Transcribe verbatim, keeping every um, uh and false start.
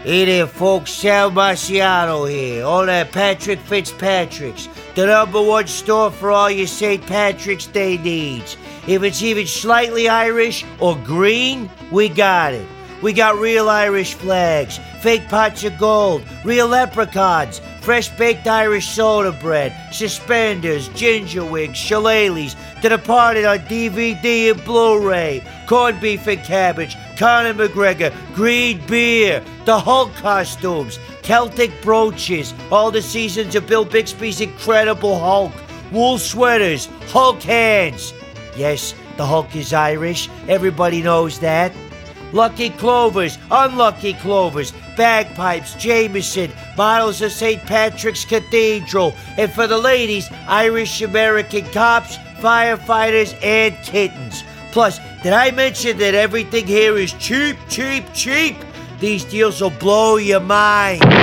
Hey there, folks. Sal Marciano here, owner of Patrick Fitzpatrick's, the number one store for all your Saint Patrick's Day needs. If it's even slightly Irish or green, we got it. We got real Irish flags, fake pots of gold, real leprechauns, fresh-baked Irish soda bread, suspenders, ginger wigs, shillelaghs, The Departed on D V D and Blu-ray, corned beef and cabbage, Conor McGregor, green beer, the Hulk costumes, Celtic brooches, all the seasons of Bill Bixby's Incredible Hulk, wool sweaters, Hulk hands. Yes, the Hulk is Irish. Everybody knows that. Lucky Clovers, Unlucky Clovers, bagpipes, Jameson, models of Saint Patrick's Cathedral, and for the ladies, Irish American cops, firefighters, and kittens. Plus, did I mention that everything here is cheap, cheap, cheap? These deals will blow your mind.